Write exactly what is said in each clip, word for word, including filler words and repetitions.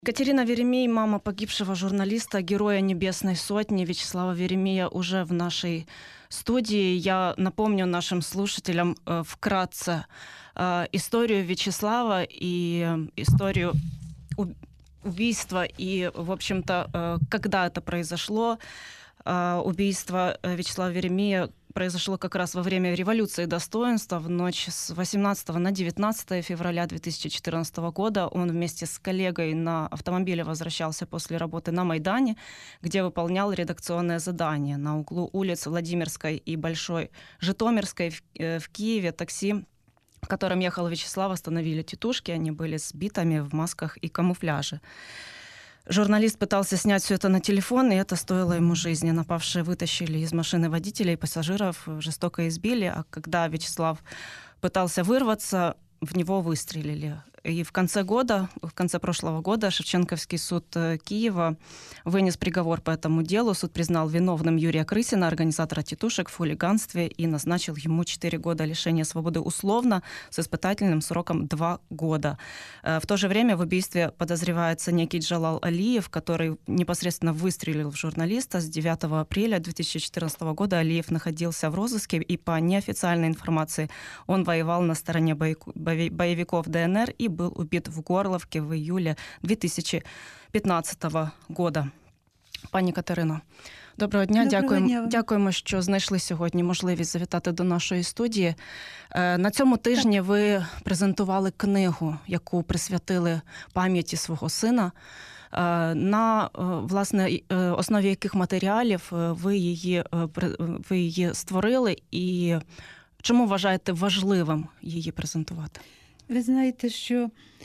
Катерина Веремей, мама погибшего журналиста, героя Небесной Сотни Вячеслава Веремея, уже в нашей студии. Я напомню нашим слушателям э, вкратце э, историю Вячеслава и э, историю у- убийства и, в общем-то, э, когда это произошло. Э, убийство э, Вячеслава Веремея произошло как раз во время революции достоинства в ночь с восемнадцатого на девятнадцатое февраля две тысячи четырнадцатого года. Он вместе с коллегой на автомобиле возвращался после работы на Майдане, где выполнял редакционное задание на углу улиц Владимирской и Большой Житомирской в, э, в Киеве. Такси, в котором ехал Вячеслав, остановили тетушки. Они были с битами в масках и камуфляже. Журналист пытался снять все это на телефон, и это стоило ему жизни. Напавшие вытащили из машины водителя и пассажиров, жестоко избили, а когда Вячеслав пытался вырваться, в него выстрелили. И в конце года, в конце прошлого года Шевченковский суд Киева вынес приговор по этому делу. Суд признал виновным Юрия Крысина, организатора тетушек, в хулиганстве и назначил ему четыре года лишения свободы условно с испытательным сроком два года. В то же время в убийстве подозревается некий Джалал Алиев, который непосредственно выстрелил в журналиста. С девятого апреля две тысячи четырнадцатого года Алиев находился в розыске, и по неофициальной информации он воевал на стороне боевиков ДНР и был убит в Горловке в июле две тисячі п'ятнадцятого года. Пані Катерино, доброго дня. Доброго Дякуємо, дня. дякуємо, що знайшли сьогодні можливість завітати до нашої студії. На цьому тижні так. ви презентували книгу, яку присвятили пам'яті свого сина. На, власне, основі яких матеріалів ви її, ви її створили і чому вважаєте важливим її презентувати? Ви знаєте, що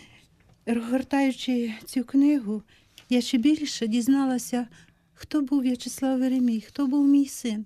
розгортаючи цю книгу, я ще більше дізналася, хто був В'ячеслав Веремій, хто був мій син.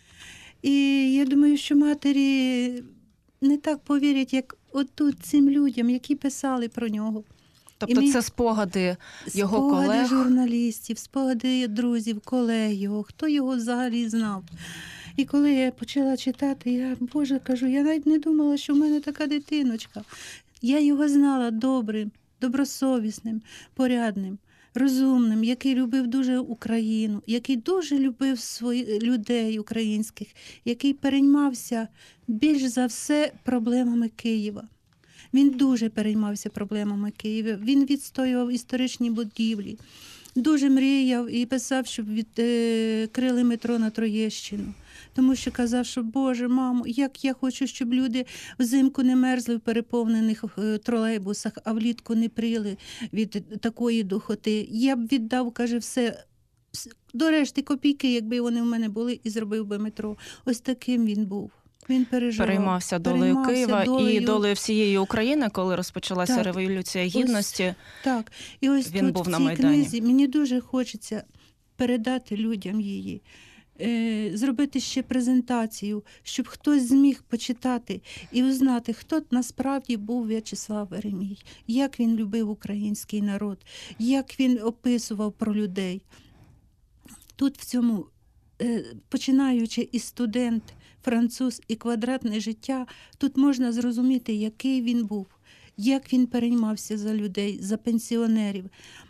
І я думаю, що матері не так повірять, як отут цим людям, які писали про нього. Тобто мій... це спогади його спогади колег? Спогади журналістів, спогади друзів, колег його, хто його взагалі знав. І коли я почала читати, я, Боже, кажу, я навіть не думала, що в мене така дитиночка. Я його знала добрим, добросовісним, порядним, розумним, який любив дуже Україну, який дуже любив своїх людей українських, який переймався більш за все проблемами Києва. Він дуже переймався проблемами Києва, він відстоював історичні будівлі, дуже мріяв і писав, щоб відкрили метро на Троєщину. Тому що казав, що, Боже, мамо, як я хочу, щоб люди взимку не мерзли в переповнених тролейбусах, а влітку не пріли від такої духоти. Я б віддав, каже, все, до решти копійки, якби вони в мене були, і зробив би метро. Ось таким він був. Він переживав. Переймався долею переймався Києва долею... і долею всієї України, коли розпочалася так, Революція Гідності. Ось, так, і ось він тут був в на цій Майдані. книзі мені дуже хочеться передати людям її. Зробити ще презентацію, щоб хтось зміг почитати і узнати, хто насправді був В'ячеслав Веремій, як він любив український народ, як він описував про людей. Тут в цьому, починаючи із студент, француз і квадратне життя, тут можна зрозуміти, який він був, як він переймався за людей, за пенсіонерів.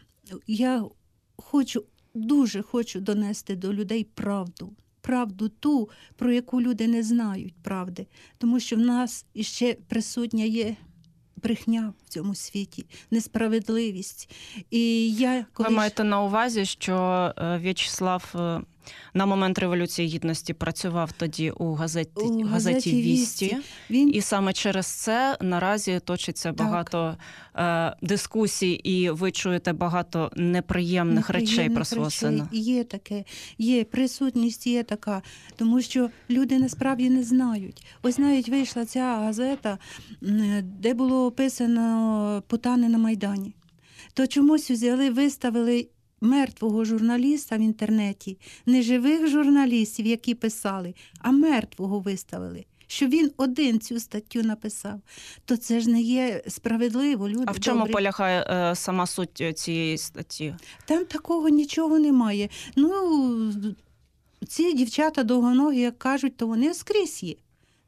Я хочу Дуже хочу донести до людей правду. Правду ту, про яку люди не знають правди. Тому що в нас іще присутня є брехня в цьому світі, несправедливість. І я, коли... Ви маєте на увазі, що В'ячеслав на момент Революції Гідності працював тоді у газеті, у газеті, газеті «Вісті», «Вісті». Він... і саме через це наразі точиться багато е, дискусій, і ви чуєте багато неприємних, неприємних речей про свого речей. сина. Є таке, є, присутність є така, тому що люди насправді не знають. Ось навіть вийшла ця газета, де було описано потани на Майдані. То чомусь взяли, виставили мертвого журналіста в інтернеті, не живих журналістів, які писали, а мертвого виставили, що він один цю статтю написав. То це ж не є справедливо, люди. А в чому добрі. полягає е, сама суть цієї статті? Там такого нічого немає. Ну, ці дівчата довгоногі, як кажуть, то вони скрізь є.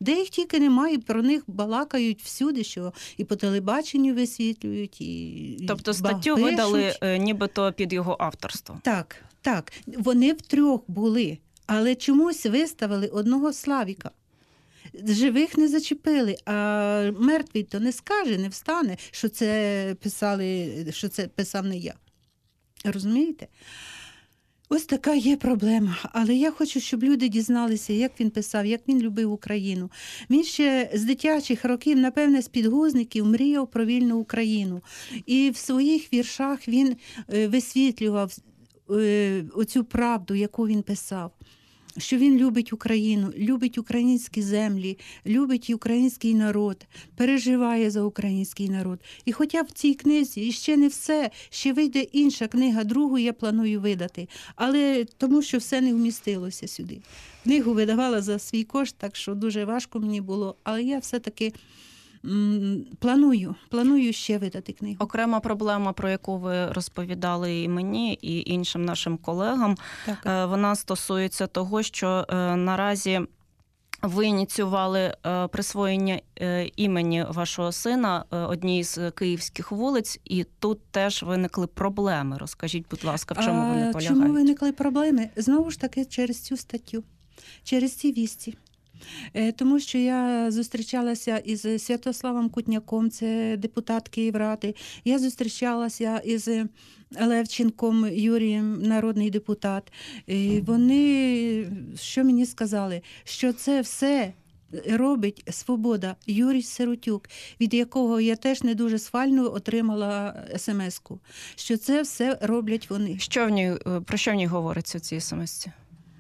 Де їх тільки немає, про них балакають всюди, що і по телебаченню висвітлюють, і Тобто статтю пишуть. видали е, нібито під його авторство. Так, так. Вони втрьох були, але чомусь виставили одного Славіка. Живих не зачепили, а мертвий то не скаже, не встане, що це писали, що це писав не я. Розумієте? Ось така є проблема. Але я хочу, щоб люди дізналися, як він писав, як він любив Україну. Він ще з дитячих років, напевне, з підгузників мріяв про вільну Україну. І в своїх віршах він висвітлював оцю правду, яку він писав. Що він любить Україну, любить українські землі, любить український народ, переживає за український народ. І хоча в цій книзі ще не все, ще вийде інша книга, другу я планую видати, але тому що все не вмістилося сюди. Книгу видавала за свій кошт, так що дуже важко мені було, але я все-таки Планую, планую ще видати книгу. Окрема проблема, про яку ви розповідали і мені, і іншим нашим колегам, так. Вона стосується того, що наразі ви ініціювали присвоєння імені вашого сина одній з київських вулиць, і тут теж виникли проблеми. Розкажіть, будь ласка, в чому вони полягають? Чому виникли проблеми? Знову ж таки, через цю статтю, через ці вісті. Тому що я зустрічалася із Святославом Кутняком, це депутат Київради. Я зустрічалася із Левченком Юрієм, народний депутат. І вони, що мені сказали, що це все робить «Свобода» Юрій Сиротюк, від якого я теж не дуже схвально отримала смс-ку, що це все роблять вони. Що в ній, про що в ній говориться в цій смс-ці?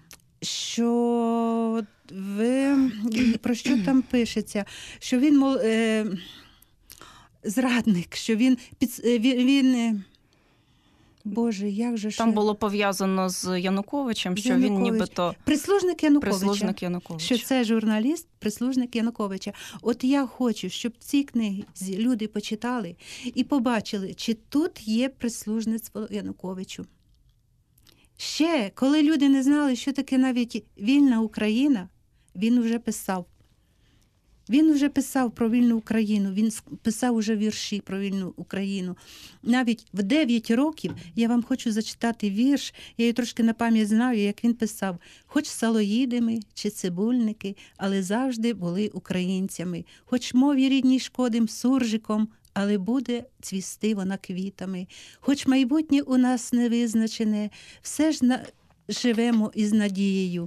Що ви, про що там пишеться? Що він, мол, е, зрадник, що він, під, він, він Боже, як же Там ще... було пов'язано з Януковичем, що Янукович. він нібито... Прислужник Януковича. Прислужник Януковича. Що це журналіст, прислужник Януковича. От я хочу, щоб ці книги люди почитали і побачили, чи тут є прислужництво Януковичу. Ще, коли люди не знали, що таке навіть вільна Україна, він вже писав. Він вже писав про вільну Україну, він писав уже вірші про вільну Україну. Навіть в дев'ять років я вам хочу зачитати вірш, я її трошки на пам'ять знаю, як він писав. Хоч салоїдами чи цибульники, але завжди були українцями. Хоч мові рідній шкодим суржиком, але буде цвісти вона квітами. Хоч майбутнє у нас не визначене, все ж на... живемо із надією.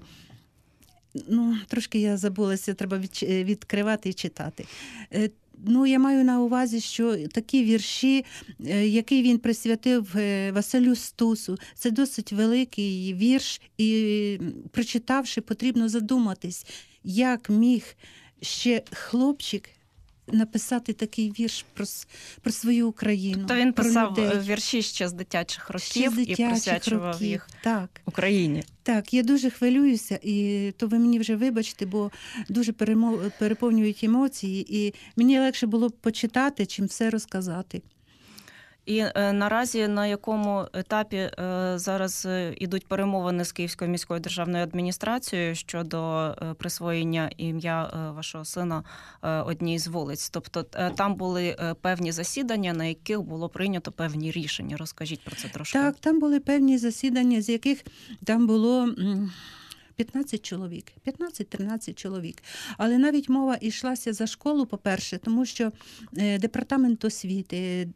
Ну, трошки я забулася, треба відкривати і читати. Ну, я маю на увазі, що такі вірші, які він присвятив Василю Стусу, це досить великий вірш, і прочитавши, потрібно задуматись, як міг ще хлопчик написати такий вірш про, про свою Україну. То він писав вірші ще з дитячих років ще з дитячих і присвячував років. їх так. Україні. Так, я дуже хвилююся, і то ви мені вже вибачте, бо дуже перемов... переповнюють емоції, і мені легше було б почитати, чим все розказати. І е, наразі на якому етапі е, зараз ідуть перемовини з Київською міською державною адміністрацією щодо е, присвоєння ім'я е, вашого сина е, одній з вулиць? Тобто е, там були е, певні засідання, на яких було прийнято певні рішення. Розкажіть про це трошки. Так, там були певні засідання, з яких там було... п'ятнадцять чоловік, п'ятнадцять-тринадцять чоловік. Але навіть мова йшлася за школу, по-перше, тому що департамент освіти,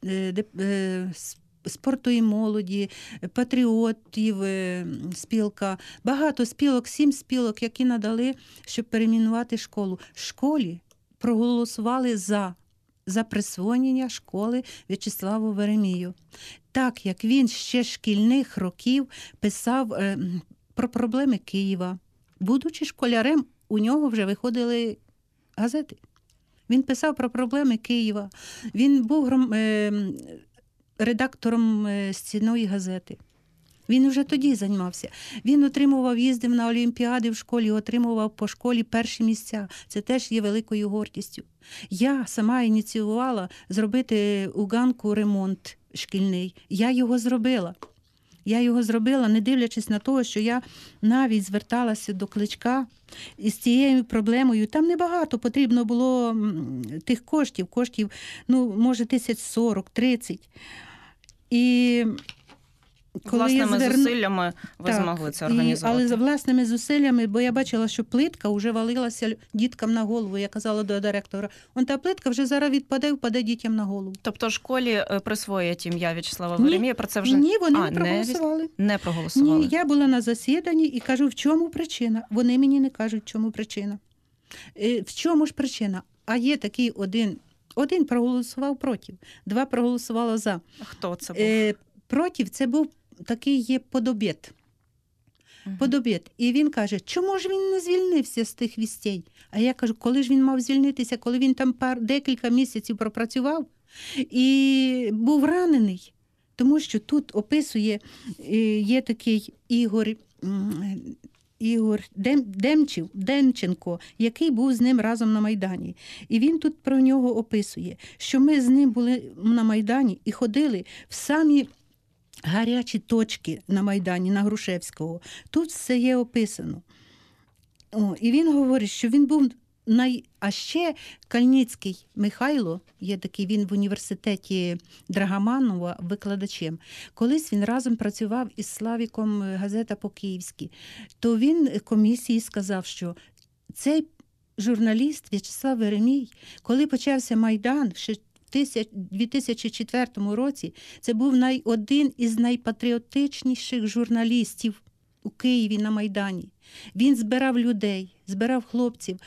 спорту і молоді, патріотів, спілка, багато спілок, сім спілок, які надали, щоб перейменувати школу. Школі проголосували за, за присвоєння школи В'ячеславу Веремію. Так, як він ще шкільних років писав про проблеми Києва. Будучи школярем, у нього вже виходили газети. Він писав про проблеми Києва. Він був гром... редактором стінної газети. Він вже тоді займався. Він отримував, їздив на олімпіади в школі, отримував по школі перші місця. Це теж є великою гордістю. Я сама ініціювала зробити у Ганку ремонт шкільний. Я його зробила. Я його зробила, не дивлячись на те, що я навіть зверталася до Кличка із цією проблемою. Там небагато потрібно було тих коштів, коштів, ну, може, тисяч сорок, тридцять. І коли власними я зверну... зусиллями ви так, змогли це організувати? І, але за власними зусиллями, бо я бачила, що плитка вже валилася діткам на голову. Я казала до директора, он та плитка вже зараз відпаде, впаде дітям на голову. Тобто школі присвоїть ім'я В'ячеслава Ні. Веремія, про це вже... Ні, вони а, не проголосували. Не, не проголосували? Ні, я була на засіданні і кажу, в чому причина? Вони мені не кажуть, в чому причина. В чому ж причина? А є такий один, один проголосував проти, два проголосувало за. Хто це був? Е, проти це був такий є подобєт. Угу. Подобєт. І він каже, чому ж він не звільнився з тих вістей? А я кажу, коли ж він мав звільнитися, коли він там пар, декілька місяців пропрацював і був ранений. Тому що тут описує, є такий Ігор, Ігор Дем, Демчев, Демченко, який був з ним разом на Майдані. І він тут про нього описує, що ми з ним були на Майдані і ходили в самі гарячі точки на Майдані, на Грушевського. Тут все є описано. О, і він говорить, що він був най... А ще Кальницький Михайло, є такий, він в університеті Драгоманова викладачем. Колись він разом працював із Славіком «Газета по-київськи». То він комісії сказав, що цей журналіст В'ячеслав Веремій, коли почався Майдан, ще в дві тисячі четвертому році, це був най... один із найпатріотичніших журналістів у Києві на Майдані. Він збирав людей, збирав хлопців.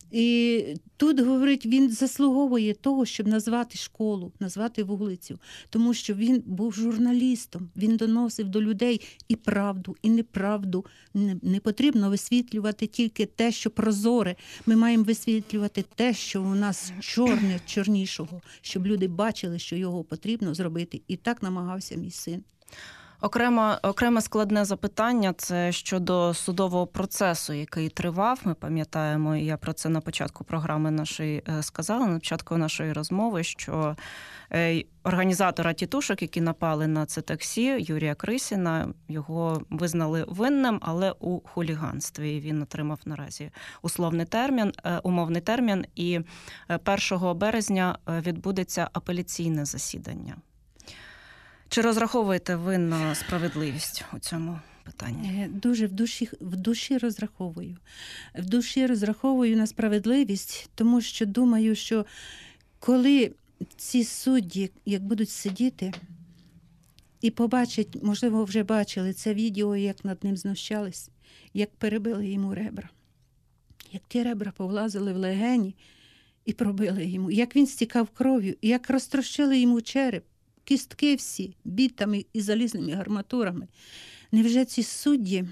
І тут, говорить, він заслуговує того, щоб назвати школу, назвати вулицю. Тому що він був журналістом, він доносив до людей і правду, і неправду. Не, не потрібно висвітлювати тільки те, що прозоре. Ми маємо висвітлювати те, що у нас чорне, чорнішого, щоб люди бачили, що його потрібно зробити. І так намагався мій син. Окремо, окреме складне запитання – це щодо судового процесу, який тривав. Ми пам'ятаємо, і я про це на початку програми нашої сказала, на початку нашої розмови, що організатора тітушок, які напали на це таксі, Юрія Крисіна, його визнали винним, але у хуліганстві. Він отримав наразі условний термін, умовний термін, і першого березня відбудеться апеляційне засідання. Чи розраховуєте ви на справедливість у цьому питанні? Дуже в душі, в душі розраховую. В душі розраховую на справедливість, тому що думаю, що коли ці судді, як будуть сидіти і побачать, можливо, вже бачили це відео, як над ним знущались, як перебили йому ребра, як ті ребра повлазили в легені і пробили йому, як він стікав кров'ю, як розтрощили йому череп, кістки всі, бітами і залізними гарматурами. Невже ці судді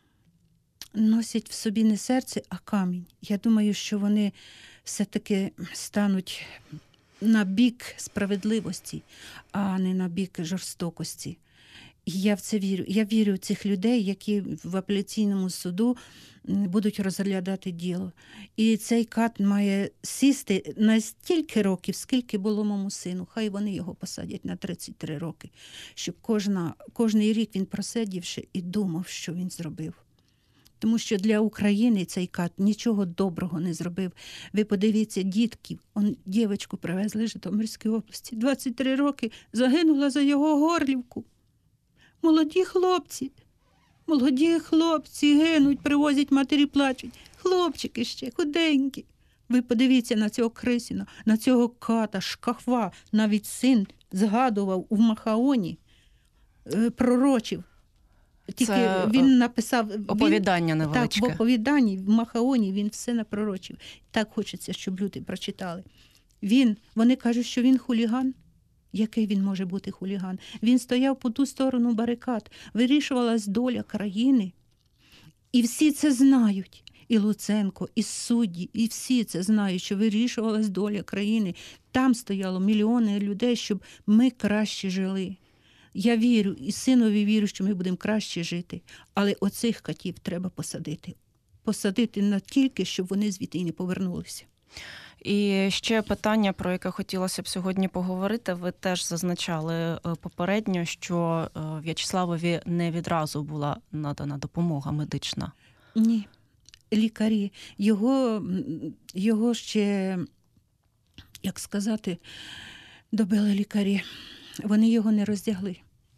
носять в собі не серце, а камінь? Я думаю, що вони все-таки стануть на бік справедливості, а не на бік жорстокості. І я в це вірю. Я вірю в цих людей, які в апеляційному суду будуть розглядати діло. І цей кат має сісти на стільки років, скільки було моєму сину. Хай вони його посадять на тридцять три роки, щоб кожна, кожний рік він просидівши і думав, що він зробив. Тому що для України цей кат нічого доброго не зробив. Ви подивіться, дітків, он дівчинку привезли з Житомирської області, двадцять три роки, загинула за його Горлівку. Молоді хлопці, молоді хлопці гинуть, привозять, матері плачуть. Хлопчики ще, худенькі. Ви подивіться на цього Крисіна, на цього ката, шкафа. Навіть син згадував у Махаоні, пророчив. Тільки Це він написав... оповідання він, невеличке. Так, в оповіданні, в Махаоні він все напророчив. Так хочеться, щоб люди прочитали. Він, вони кажуть, що він хуліган. Який він може бути хуліган? Він стояв по ту сторону барикад, вирішувалась доля країни. І всі це знають. І Луценко, і судді, і всі це знають, що вирішувалась доля країни. Там стояло мільйони людей, щоб ми краще жили. Я вірю, і синові вірю, що ми будемо краще жити. Але оцих катів треба посадити. Посадити на тільки, щоб вони звідти і не повернулися. І ще питання, про яке хотілося б сьогодні поговорити. Ви теж зазначали попередньо, що В'ячеславові не відразу була надана допомога медична. Ні. Лікарі. Його, його ще, як сказати, добили лікарі. Вони його не роздягли.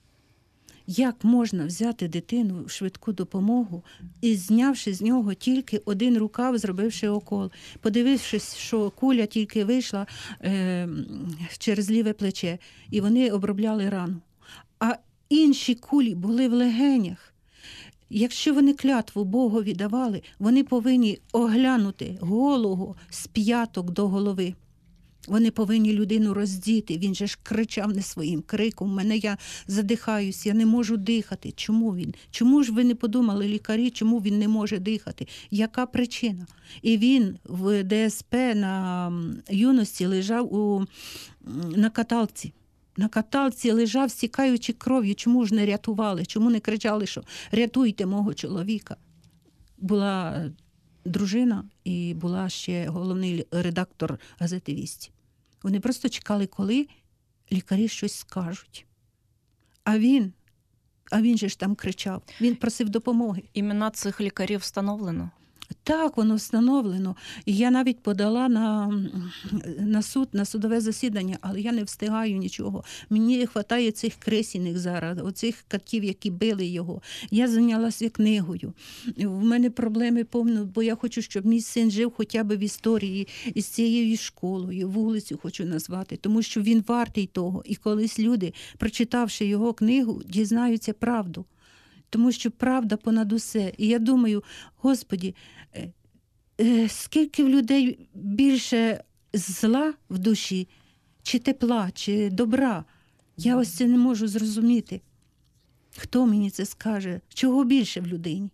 Як можна взяти дитину в швидку допомогу і знявши з нього тільки один рукав, зробивши укол, подивившись, що куля тільки вийшла е, через ліве плече, і вони обробляли рану. А інші кулі були в легенях. Якщо вони клятву Богові давали, вони повинні оглянути голову з п'яток до голови. Вони повинні людину роздіти. Він же ж кричав не своїм криком. Мене я задихаюсь, я не можу дихати. Чому він? Чому ж ви не подумали, лікарі, чому він не може дихати? Яка причина? І він в Де Ес Пе на юності лежав у, на каталці. На каталці лежав, стікаючи кров'ю. Чому ж не рятували? Чому не кричали, що рятуйте мого чоловіка? Була дружина і була ще головний редактор газети «Вісті». Вони просто чекали, коли лікарі щось скажуть. А він, а він же ж там кричав, він просив допомоги. Імена цих лікарів встановлено? Так, воно встановлено. І я навіть подала на, на суд, на судове засідання, але я не встигаю нічого. Мені не вистачає цих кресіних зараз, оцих катів, які били його. Я зайнялася книгою. В мене проблеми повно, бо я хочу, щоб мій син жив хоча б в історії із цією школою, вулицю хочу назвати, тому що він вартий того. І колись люди, прочитавши його книгу, дізнаються правду. Тому що правда понад усе. І я думаю, Господі, скільки в людей більше зла в душі, чи тепла, чи добра, я ось це не можу зрозуміти. Хто мені це скаже? Чого більше в людині?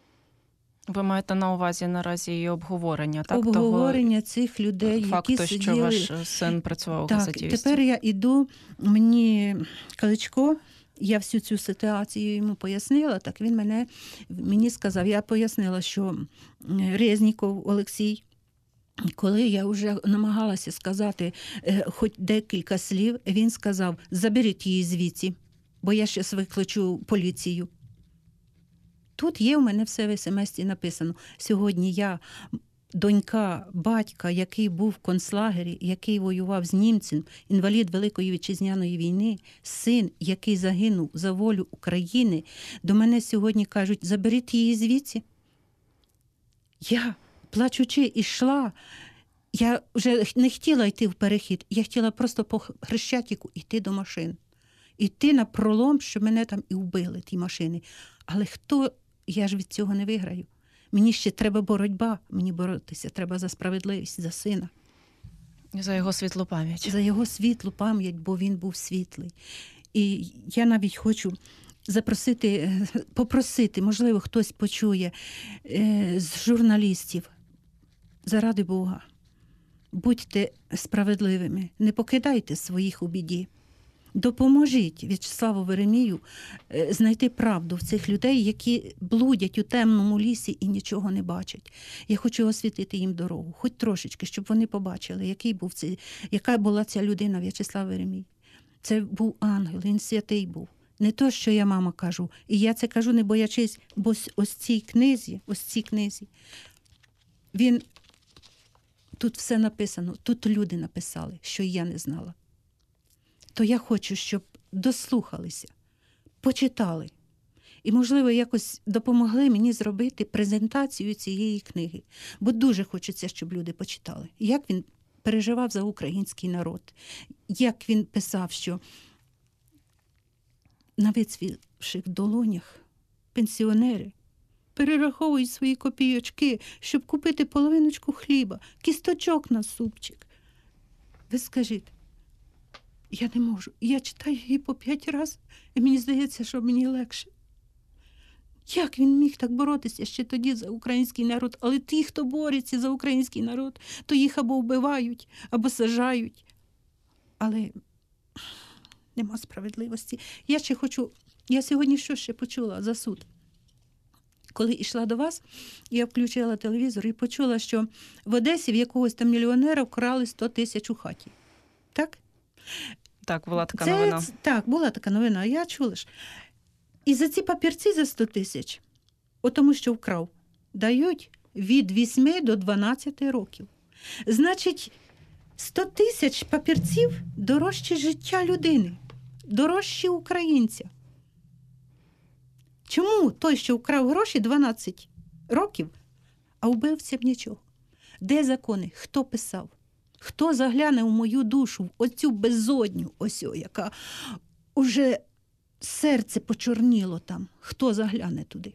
Ви маєте на увазі наразі і обговорення, так? Обговорення того цих людей, факту, які сиділи... що ваш син працював у газеті «Вісті». Так, тепер я йду, мені Кличко, я всю цю ситуацію йому пояснила, так він мене, мені сказав, я пояснила, що Резніков Олексій, коли я вже намагалася сказати е, хоч декілька слів, він сказав, заберіть її звідси, бо я щас викличу поліцію. Тут є у мене все в смс-ті написано. Сьогодні я, донька батька, який був в концлагері, який воював з німцем, інвалід Великої Вітчизняної війни, син, який загинув за волю України, до мене сьогодні кажуть, заберіть її звідси. Я, плачучи, йшла. Я вже не хотіла йти в перехід, я хотіла просто по Хрещатику йти до машин. Йти на пролом, щоб мене там і вбили, ті машини. Але хто, я ж від цього не виграю. Мені ще треба боротьба, мені боротися треба за справедливість, за сина. За його світлу пам'ять. За його світлу пам'ять, бо він був світлий. І я навіть хочу запросити, попросити, можливо, хтось почує, з журналістів, заради Бога, будьте справедливими, не покидайте своїх у біді. Допоможіть В'ячеславу Веремію знайти правду в цих людей, які блудять у темному лісі і нічого не бачать. Я хочу освітити їм дорогу, хоч трошечки, щоб вони побачили, який був цей, яка була ця людина В'ячеслав Веремій. Це був ангел, він святий був. Не то, що я, мама, кажу. І я це кажу, не боячись, бо ось цій книзі, ось цій книзі, він, тут все написано, тут люди написали, що я не знала. То я хочу, щоб дослухалися, почитали. І, можливо, якось допомогли мені зробити презентацію цієї книги. Бо дуже хочеться, щоб люди почитали. Як він переживав за український народ. Як він писав, що на вицвівших долонях пенсіонери перераховують свої копійочки, щоб купити половиночку хліба, кісточок на супчик. Ви скажіть, я не можу. Я читаю її по п'ять разів, і мені здається, що мені легше. Як він міг так боротися ще тоді за український народ? Але ті, хто бореться за український народ, то їх або вбивають, або сажають. Але нема справедливості. Я ще хочу... Я сьогодні що ще почула за суд? Коли йшла до вас, я включила телевізор і почула, що в Одесі в якогось там мільйонера вкрали сто тисяч у хаті. Так? Так, була така Це, новина. Так, була така новина, я чула ж. І за ці папірці за сто тисяч, от тому що вкрав, дають від вісьми до дванадцяти років. Значить, сто тисяч папірців дорожче життя людини, дорожче українця. Чому той, що вкрав гроші дванадцять років, а вбивцям нічого? Де закони? Хто писав? Хто загляне у мою душу, в оцю безодню, ось, о, яка уже серце почорніло там? Хто загляне туди?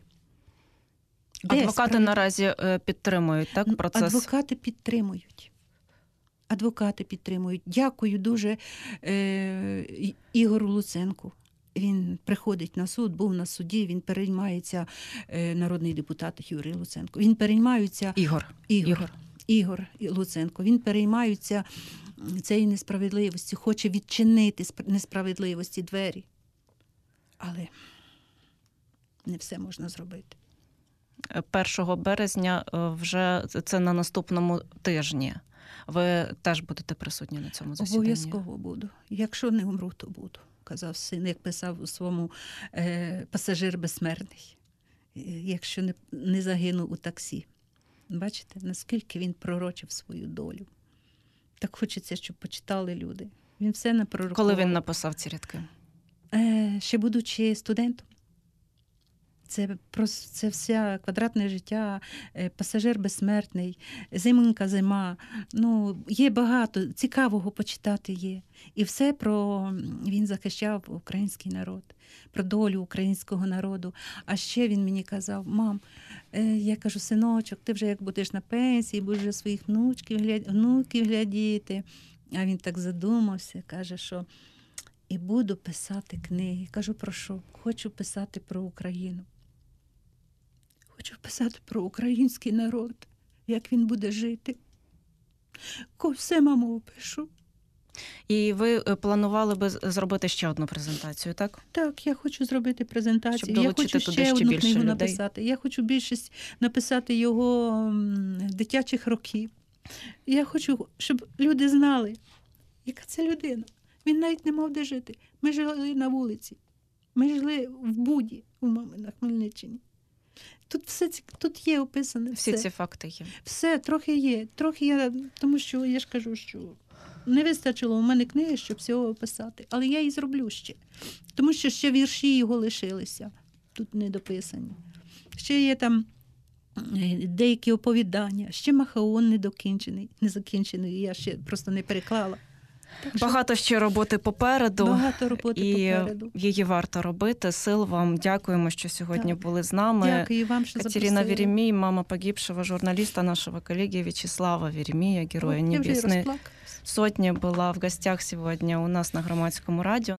Де Адвокати справді... наразі підтримують, так, процес? Адвокати підтримують. Адвокати підтримують. Дякую дуже е, Ігору Луценку. Він приходить на суд, був на суді, він переймається, е, народний депутат Юрій Луценко. Він переймається... Ігор. Ігор. Ігор. Ігор Луценко. Він переймається цієї несправедливості, хоче відчинити несправедливості двері. Але не все можна зробити. першого березня вже це на наступному тижні. Ви теж будете присутні на цьому засіданні? Обов'язково буду. Якщо не умру, то буду, казав син, як писав у своєму е, «Пасажир безсмертний», якщо не, не загину у таксі. Бачите, наскільки він пророчив свою долю. Так хочеться, щоб почитали люди. Він все напророкував. Коли він написав ці рядки? Е, ще будучи студентом. Це, просто, це вся квадратне життя, «Пасажир безсмертний», «Зимонька зима». Ну, є багато, цікавого почитати є. І все про, він захищав український народ, про долю українського народу. А ще він мені казав: мам, я кажу, синочок, ти вже як будеш на пенсії, будеш вже своїх внучків, гляд... внуків глядіти. А він так задумався, каже, що і буду писати книги. Кажу, про що? Хочу писати про Україну. Хочу писати про український народ, як він буде жити. Все, мамо, опишу. І ви планували би зробити ще одну презентацію, так? Так, я хочу зробити презентацію. Щоб я хочу туди ще ще одну більше книгу людей. написати. Я хочу більшість написати його дитячих років. Я хочу, щоб люди знали, яка це людина. Він навіть не мав де жити. Ми жили на вулиці. Ми жили в Буді у мами на Хмельниччині. Тут все тут є описане. Всі все. ці факти є. Все, трохи є. Трохи я, тому що я ж кажу, що не вистачило у мене книги, щоб всього описати. Але я її зроблю ще. Тому що ще вірші його лишилися. Тут не дописані. Ще є там деякі оповідання. Ще Махаон не докінчений, не закінчений. Я ще просто не переклала. Так, багато ще роботи попереду. Багато роботи і попереду. Її варто робити. Сил вам. Дякуємо, що сьогодні так. були з нами. Дякую вам, що Катерина запросили. Веремей, мама погибшего журналиста, нашего коллеги Вячеслава Веремея, героя Небесной Сотни, была в гостях сегодня у нас на Громадському радіо.